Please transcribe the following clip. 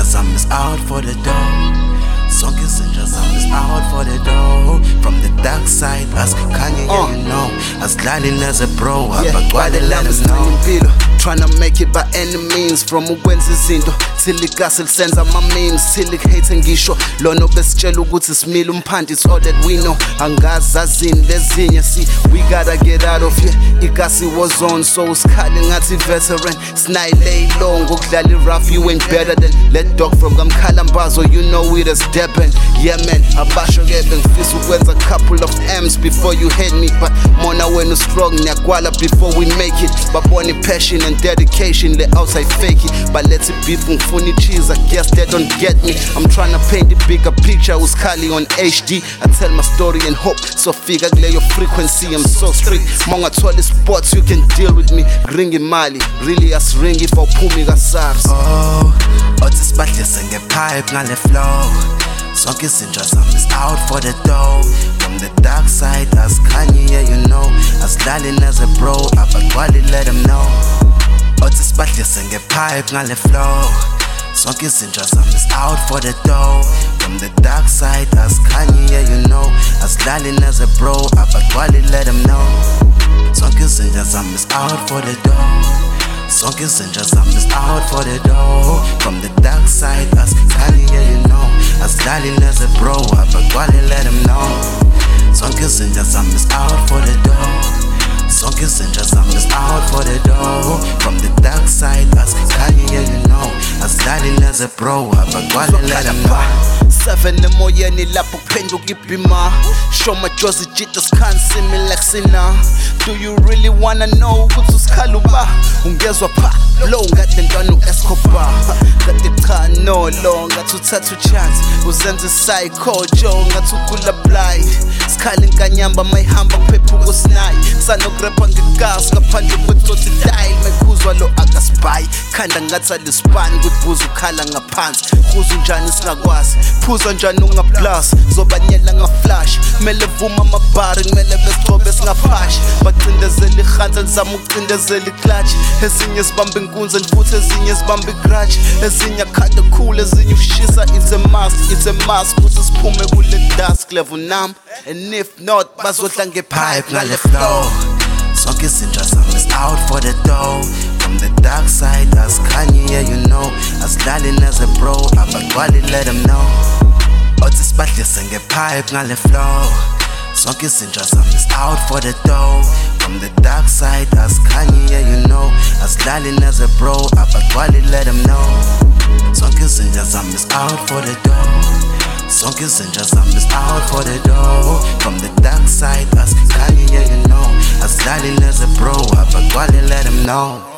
zami is out for the dough. Sonke izinja zami is out for the dough. From the dark side, as Kanye, yeah, you know. As gliding as a bro, abagcwale let us know. Tryna make it by any means. From ukwenza izinto till igasi lisenza ama-memes, till ik-hate ngisho lona obesitshela ukuthi simile umphanti. It's all that we know. Angazazini lezinye, see, we gotta get out of here. Igasi was on, so usikhali ngathi veteran. Snayile long, ukudlala i-rough, you ain't better than let dog from Kamkhalambazo, you know it as Deben. Yeah man, abasho ke bengifisa ukwenza couple of M's before you hate me, but mona wena strong niyagwala before we make it. Babona passion and dedication, let outside fake it, but let's it be funny cheese. I guess they don't get me. I'm trying to paint the bigger picture. Uskali on HD. I tell my story and hope, so figure your frequency. I'm so strict. Monga toilet spots, you can deal with me. Ringi Mali, really as ringi for Pumi Gasars. Oh, otis battle sing a pipe, ngale flow. Sonke izinja zami is out for the dough. From the dark side, as Kanye, yeah, you know. As darling as a bro, abagcwale let him know. Otis battle sing a pipe, ngale flow. Sonke izinja zami is out for the dough. From the dark side, as Kanye, yeah, you know. As darling as a bro, abagcwale let him know. Sonke izinja zami is out for the dough. Sonke izinja zami is out for the dough. From the dark side, as Kanye, yeah, you know. As darling as a bro, abagcwale let him know. Sonke izinja zami is out for the dough. Sonke izinja zami is out for the dough. From the dark side, as Kanye, yeah, you know. As darling as a bro, abagcwale let him know. 7 emoyeni lapho kuphenduka ibhima. Show my Josie jitters can't see me like Sina. Do you really wanna know ukuthi usikhala uba? Ungezwa pha blow ngathi ntwana u-Escobar. Kade cha no lo ngathi uthatha uchance. Uzenza psycho Joe ngathi ugula blind. Sikhala inkanyamba mayihamba kuphephuka usinayi. Sanokurepa ngegas ngaphandle kwethothi dial. Mayikhuzwa lo akaspy. Khanda ngathi alispan kutbuza ukhala ngaphansi. Khuza njani singakwazi. Phuza njani ungablast. Zobanyela ngaflash. Mele vuma amabhari kumele besigcobe singaphashi. Bacindezela ihanza nizama ukucindezela iclutch. Ezinye zibamba inkunzi and futhi ezinye zibamba igrudge. Ezinye akhanda cool, ezinye ushisa. It's a must kuthi siphume kule dusk level nam. And if not, bazodla ngepipe ngale flow. Sonke izinja zami is out for the dough. From the dark side, as Kanye, yeah, you know. As darling as a bro, abagcwale let him know. Otis battle sing a pipe ngale flow. Sonke izinja zami is out for the dough. From the dark side, as Kanye, yeah, you know. As darling as a bro, abagcwale let him know. Sonke izinja zami is out for the dough. Sonke izinja zami is out for the dough. From the dark side, as Kanye, yeah, you know. As darling as a bro, abagcwale let him know.